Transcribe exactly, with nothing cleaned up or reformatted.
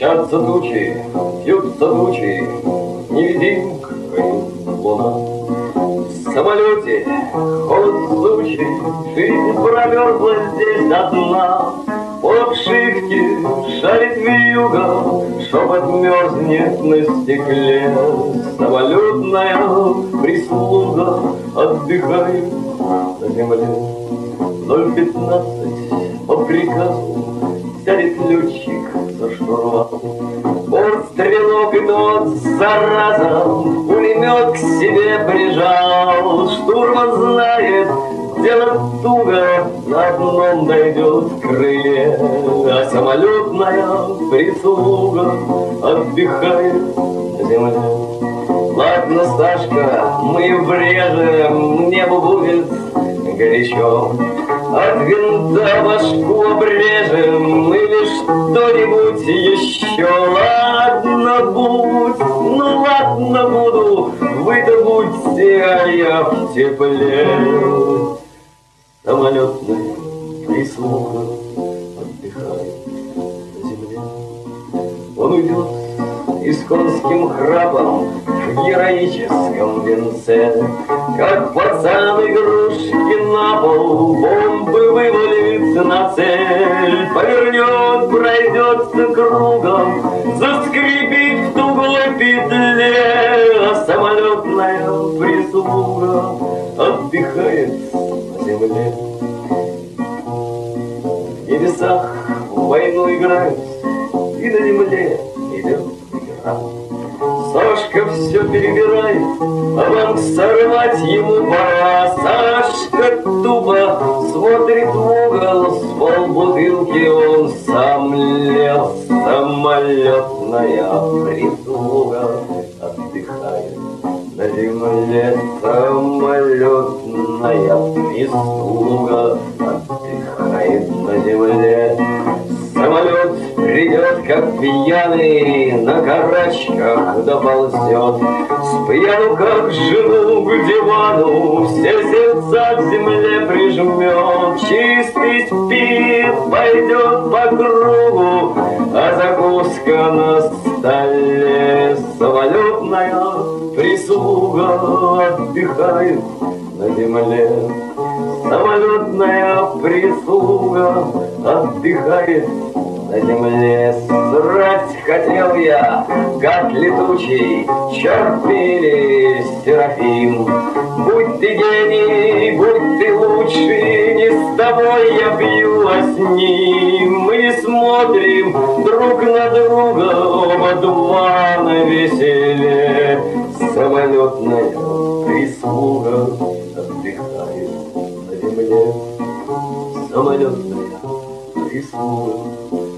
Мчатся тучи, бьются тучи, невидимкой луна. В самолете холод зучий, жизнь промерзла здесь до дна. По обшивке шарит вьюга, шепот мерзнет на стекле. Самолетная прислуга отдыхает на земле. Ноль пятнадцать по приказу сядет летчик за штурвал. Борт стрелок и тот, зараза, пулемет к себе прижал. Штурман знает, дело туго, на одном дойдет крыле. А самолетная прислуга отдыхает на земле. Ладно, Сашка, мы врежем, небо будет горячо. От винта башку обрежем или что-нибудь еще. Ладно, будь, ну ладно, буду, вы-то будьте, а я в тепле. Самолетная прислуга отдыхает на земле. Он уйдет и с конским храпом в героическом венце, как пацан игрушки на пол, бомбы вывалится на цель. Повернет, пройдется кругом, заскрипит в тугой петле. А самолетная прислуга отдыхает на земле. В небесах в войну играют, и на земле идет игра. Сашка все перебирает, а вам сорвать ему пора. Сашка тупо смотрит в угол, с полбутылки он сам лез. Самолетная прислуга отдыхает на земле. Самолетная прислуга отдыхает на земле. Самолет придет, как пьяный, на карачках доползет. Спьяну, как жену, к дивану, все сердца к земле прижмет. Чистый спит, пойдет по кругу, а закуска на столе. Самолетная прислуга отдыхает на земле. Самолетная прислуга отдыхает на земле. Срать хотел я, как летучий черт или серафим. Будь ты гений, будь ты лучший, не с тобой я пью, а с ним. Мы смотрим друг на друга, оба два навеселе. Самолетная прислуга отдыхает на земле. Самолетная прислуга